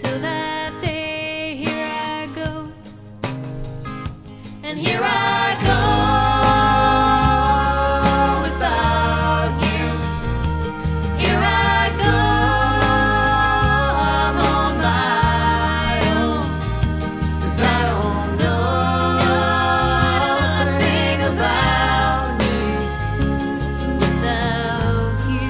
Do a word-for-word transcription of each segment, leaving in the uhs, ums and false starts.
Till that day, here I go, and here I go without you. Here I go, I'm on my own, 'cause I don't know a thing about me without you.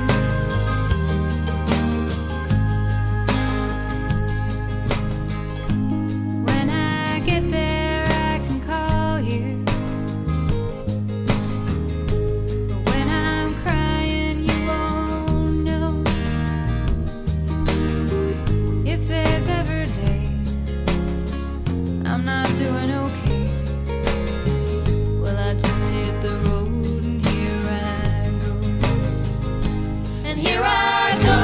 When I get there, I can call you, but when I'm crying, you won't know. If there's ever a day I'm not doing okay, well, I just hit the road and here I go, and here I go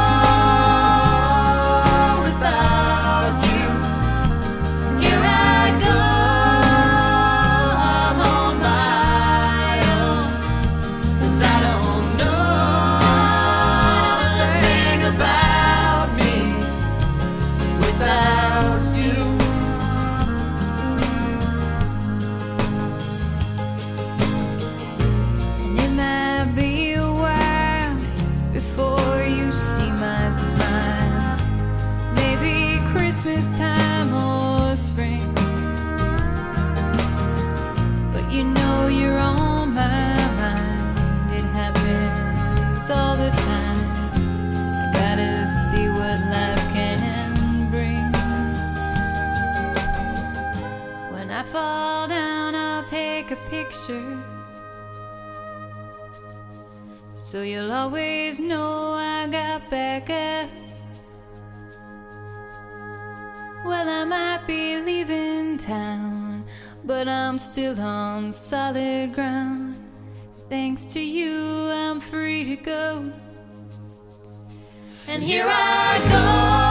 without you. Here I go, I'm on my own, 'cause I don't know a thing about me without you. And it might be a while before you see my smile, maybe Christmas time or spring, but you know you're on my mind. It happens all the time. I gotta see what life can bring. When I fall down, I'll take a picture, so you'll always know I got back up. Well, I might be leaving town, but I'm still on solid ground. Thanks to you, I'm free to go, and here I go